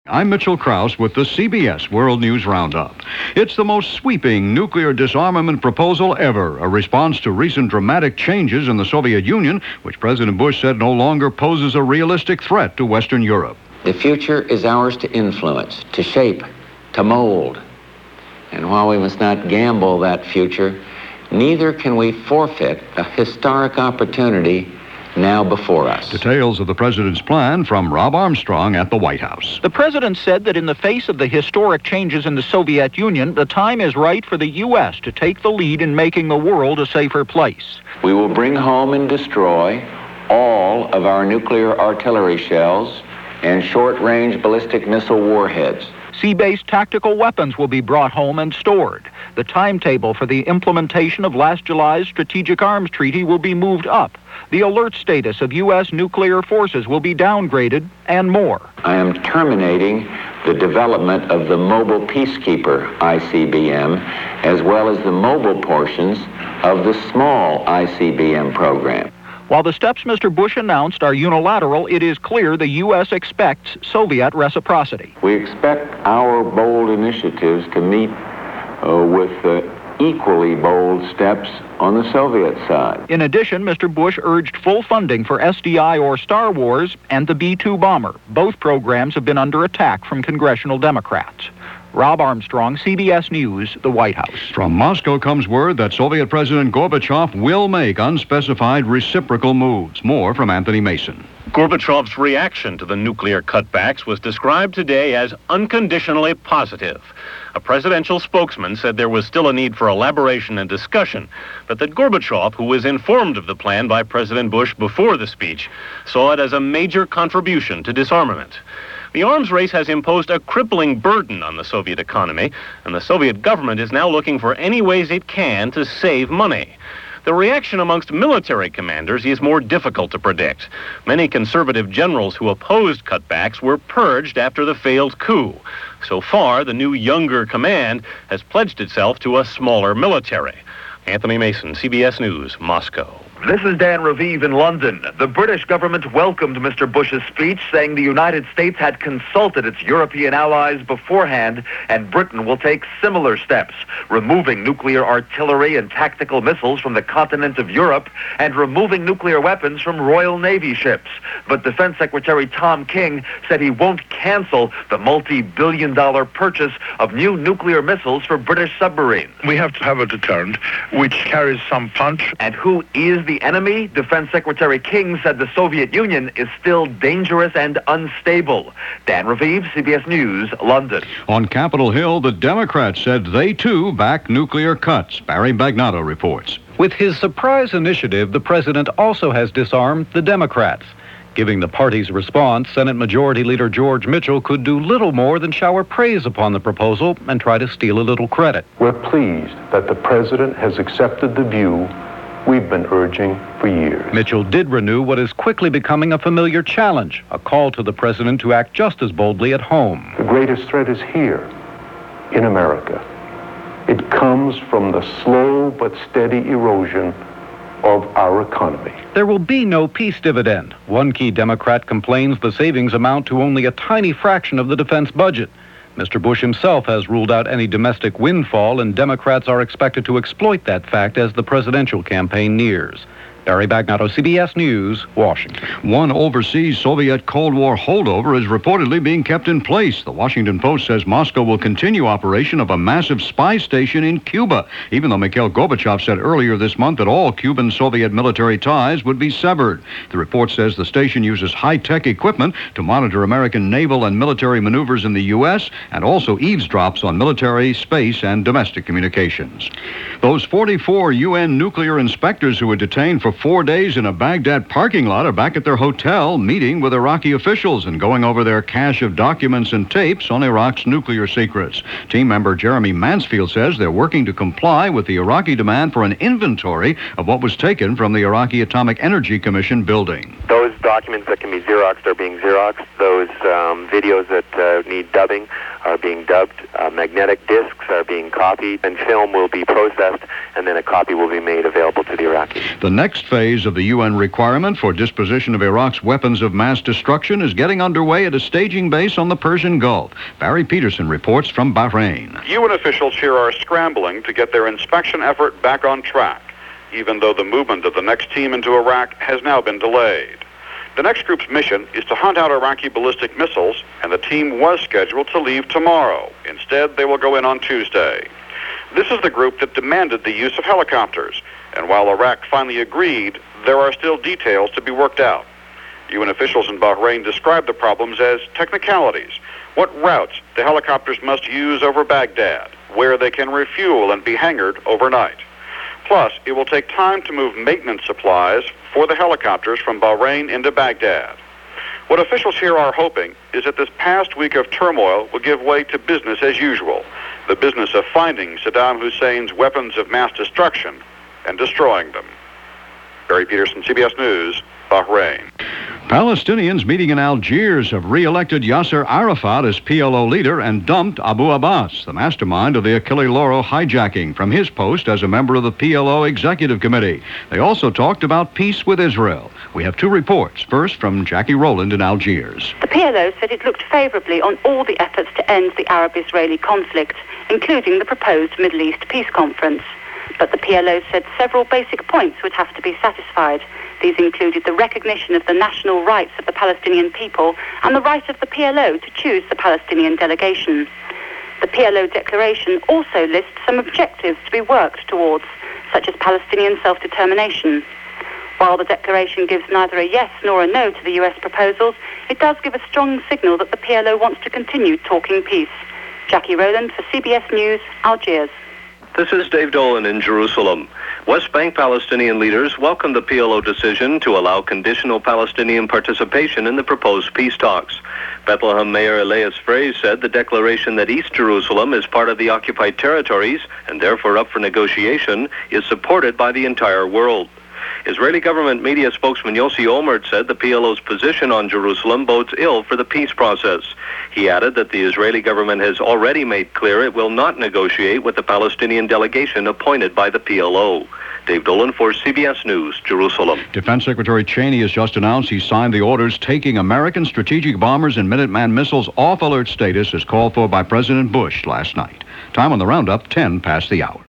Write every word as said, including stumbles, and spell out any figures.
I'm Mitchell Krause with the C B S World News Roundup. It's the most sweeping nuclear disarmament proposal ever, a response to recent dramatic changes in the Soviet Union, which President Bush said no longer poses a realistic threat to Western Europe. The future is ours to influence, to shape, to mold. And while we must not gamble that future, neither can we forfeit a historic opportunity now before us. Details of the president's plan from Rob Armstrong at the White House. The president said that in the face of the historic changes in the Soviet Union, the time is right for the U S to take the lead in making the world a safer place. We will bring home and destroy all of our nuclear artillery shells and short-range ballistic missile warheads. Sea-based tactical weapons will be brought home and stored. The timetable for the implementation of last July's Strategic Arms Treaty will be moved up. The alert status of U S nuclear forces will be downgraded, and more. I am terminating the development of the Mobile Peacekeeper I C B M, as well as the mobile portions of the small I C B M program. While the steps Mister Bush announced are unilateral, it is clear the U S expects Soviet reciprocity. We expect our bold initiatives to meet uh, with uh, equally bold steps on the Soviet side. In addition, Mister Bush urged full funding for S D I or Star Wars and the B two bomber. Both programs have been under attack from congressional Democrats. Rob Armstrong, C B S News, the White House. From Moscow comes word that Soviet President Gorbachev will make unspecified reciprocal moves. More from Anthony Mason. Gorbachev's reaction to the nuclear cutbacks was described today as unconditionally positive. A presidential spokesman said there was still a need for elaboration and discussion, but that Gorbachev, who was informed of the plan by President Bush before the speech, saw it as a major contribution to disarmament. The arms race has imposed a crippling burden on the Soviet economy, and the Soviet government is now looking for any ways it can to save money. The reaction amongst military commanders is more difficult to predict. Many conservative generals who opposed cutbacks were purged after the failed coup. So far, the new younger command has pledged itself to a smaller military. Anthony Mason, C B S News, Moscow. This is Dan Raviv in London. The British government welcomed Mister Bush's speech, saying the United States had consulted its European allies beforehand, and Britain will take similar steps, removing nuclear artillery and tactical missiles from the continent of Europe and removing nuclear weapons from Royal Navy ships. But Defense Secretary Tom King said he won't cancel the multi-billion dollar purchase of new nuclear missiles for British submarines. We have to have a deterrent which carries some punch. And who is the enemy? Defense Secretary King said the Soviet Union is still dangerous and unstable. Dan Raviv, C B S News, London. On Capitol Hill, the Democrats said they too back nuclear cuts. Barry Bagnato reports. With his surprise initiative, the president also has disarmed the Democrats. Giving the party's response, Senate Majority Leader George Mitchell could do little more than shower praise upon the proposal and try to steal a little credit. We're pleased that the president has accepted the view we've been urging for years. Mitchell did renew what is quickly becoming a familiar challenge, a call to the president to act just as boldly at home. The greatest threat is here, in America. It comes from the slow but steady erosion of our economy. There will be no peace dividend. One key Democrat complains the savings amount to only a tiny fraction of the defense budget. Mister Bush himself has ruled out any domestic windfall, and Democrats are expected to exploit that fact as the presidential campaign nears. Barry Bagnato, C B S News, Washington. One overseas Soviet Cold War holdover is reportedly being kept in place. The Washington Post says Moscow will continue operation of a massive spy station in Cuba, even though Mikhail Gorbachev said earlier this month that all Cuban-Soviet military ties would be severed. The report says the station uses high-tech equipment to monitor American naval and military maneuvers in the U S and also eavesdrops on military, space, and domestic communications. Those forty-four U N nuclear inspectors who were detained for four days in a Baghdad parking lot are back at their hotel meeting with Iraqi officials and going over their cache of documents and tapes on Iraq's nuclear secrets. Team member Jeremy Mansfield says they're working to comply with the Iraqi demand for an inventory of what was taken from the Iraqi Atomic Energy Commission building. Those documents that can be Xeroxed are being Xeroxed. Those um, videos that uh, need dubbing are being dubbed. Uh, magnetic discs are being copied, and film will be processed, and then a copy will be made available to the Iraqis. The next phase of the U N requirement for disposition of Iraq's weapons of mass destruction is getting underway at a staging base on the Persian Gulf. Barry Peterson reports from Bahrain. U N officials here are scrambling to get their inspection effort back on track, even though the movement of the next team into Iraq has now been delayed. The next group's mission is to hunt out Iraqi ballistic missiles, and the team was scheduled to leave tomorrow. Instead, they will go in on Tuesday. This is the group that demanded the use of helicopters, and while Iraq finally agreed, there are still details to be worked out. U N officials in Bahrain describe the problems as technicalities. What routes the helicopters must use over Baghdad, where they can refuel and be hangared overnight. Plus, it will take time to move maintenance supplies for the helicopters from Bahrain into Baghdad. What officials here are hoping is that this past week of turmoil will give way to business as usual, the business of finding Saddam Hussein's weapons of mass destruction and destroying them. Barry Peterson, C B S News, Bahrain. Palestinians meeting in Algiers have re-elected Yasser Arafat as P L O leader and dumped Abu Abbas, the mastermind of the Achille Lauro hijacking, from his post as a member of the P L O Executive Committee. They also talked about peace with Israel. We have two reports. First, from Jackie Rowland in Algiers. The P L O said it looked favorably on all the efforts to end the Arab-Israeli conflict, including the proposed Middle East Peace Conference. But the P L O said several basic points would have to be satisfied. These included the recognition of the national rights of the Palestinian people and the right of the P L O to choose the Palestinian delegation. The P L O declaration also lists some objectives to be worked towards, such as Palestinian self-determination. While the declaration gives neither a yes nor a no to the U S proposals, it does give a strong signal that the P L O wants to continue talking peace. Jackie Rowland for C B S News, Algiers. This is Dave Dolan in Jerusalem. West Bank Palestinian leaders welcomed the P L O decision to allow conditional Palestinian participation in the proposed peace talks. Bethlehem Mayor Elias Frey said the declaration that East Jerusalem is part of the occupied territories and therefore up for negotiation is supported by the entire world. Israeli government media spokesman Yossi Olmert said the P L O's position on Jerusalem bodes ill for the peace process. He added that the Israeli government has already made clear it will not negotiate with the Palestinian delegation appointed by the P L O. Dave Dolan for C B S News, Jerusalem. Defense Secretary Cheney has just announced he signed the orders taking American strategic bombers and Minuteman missiles off alert status as called for by President Bush last night. Time on the roundup, ten past the hour.